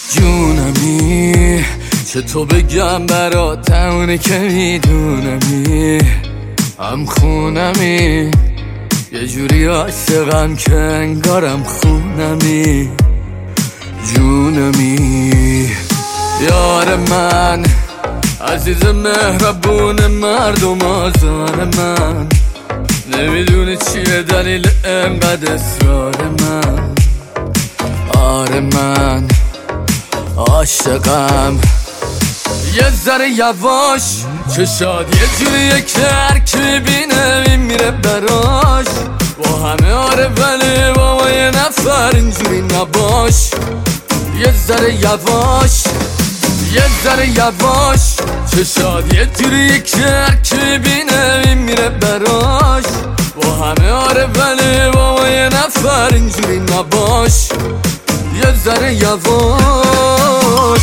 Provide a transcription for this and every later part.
جونمی چطور بگم برات اونی که میدونمی هم خونمی یه جوری عاشقم که انگارم خونمی جونمی یار من عزیز مهربون مردم آزار من نمیدونی چیه دلیل انقدر اصرار من آره من عاشقم یه ذره یواش چشاد یه جوریه که هر کی بینه میره براش با همه آره ولی با یه نفر اینجوری نباش یه ذره یواش یه ذره یواش چشاد یه جوریه که هر کی بینه میره براش با همه آره ولی با یه نفر اینجوری نباش یه ذره یواش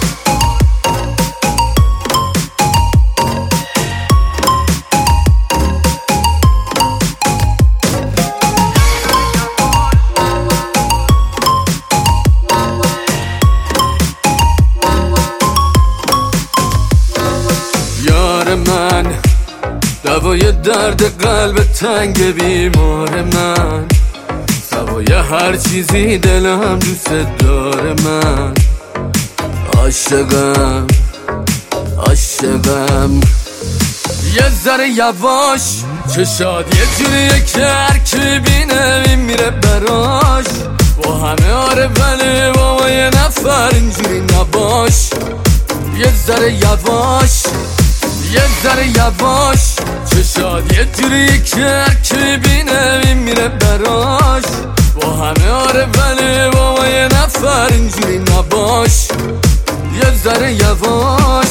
یار من دوای درد قلب تنگ بیمار من سوای هر چیزی دلم دوست داره من عاشقم عاشقم یه ذره یواش چشاد یه جوریه که هر کی بینه میره براش با همه آره ولی با یه نفر اینجوری نباش یه ذره یواش یه ذره یواش چشاد یه جوری که هر کی بینه میره براش با همه آره ولی با یه نفر اینجوری نباش یه ذره یواش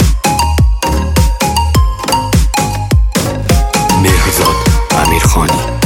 مهرزاد امیرخانی